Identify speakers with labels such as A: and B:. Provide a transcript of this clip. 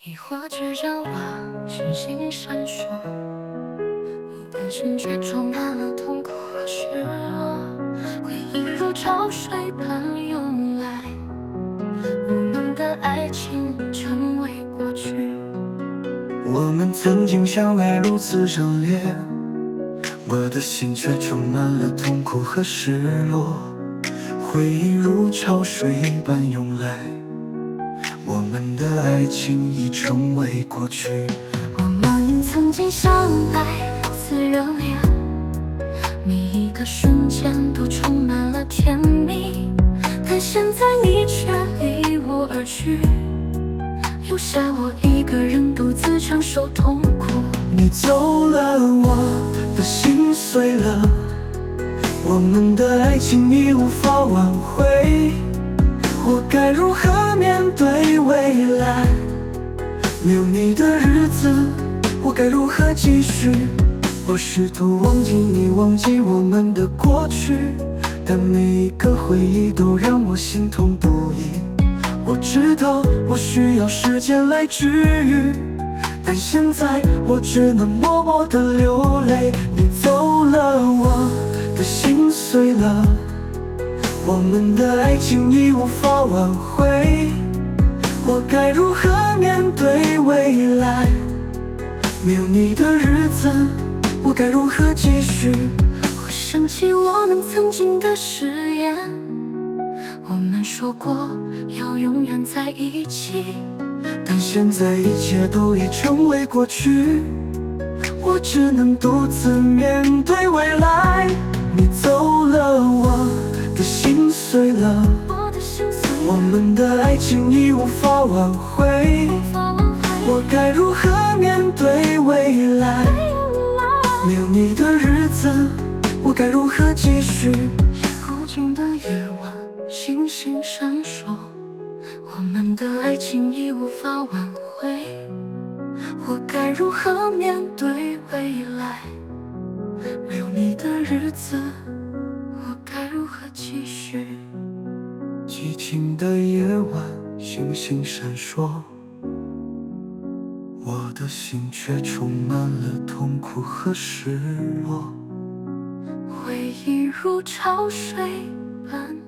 A: 一花之交往，星星闪烁，但心却充满了痛苦和失落。回忆如潮水般涌来，我们的爱情已成为过去。
B: 我们曾经相爱如此热烈，我的心却充满了痛苦和失落。回忆如潮水般涌来，我们的爱情已成为过去。
A: 我们曾经相爱如此热烈，每一个瞬间都充满了甜蜜。但现在你却离我而去，留下我一个人独自承受痛苦。
B: 你走了，我的心碎了，我们的爱情已无法挽回。我该如何面对未来？没有你的日子，我该如何继续？我试图忘记你，忘记我们的过去，但每一个回忆都让我心痛不已。我知道我需要时间来治愈，但现在我只能默默地流泪。你走了，我的心碎了，我们的爱情已无法挽回。我该如何面对未来？没有你的日子，我该如何继续？
A: 我想起我们曾经的誓言，我们说过要永远在一起，
B: 但现在一切都已成为过去，我只能独自面对未来。你走了，我的心碎了，
A: 我的心碎了，
B: 我们的爱情已无法挽回。我该如何面对未来？没有你的日子，我该如何继续？
A: 孤静的夜晚，星星闪烁，我们的爱情已无法挽回。我该如何面对未来？没有你的日子，我该如何继续？
B: 寂静的夜晚，星星闪烁，我的心却充满了痛苦和失落。
A: 回忆如潮水般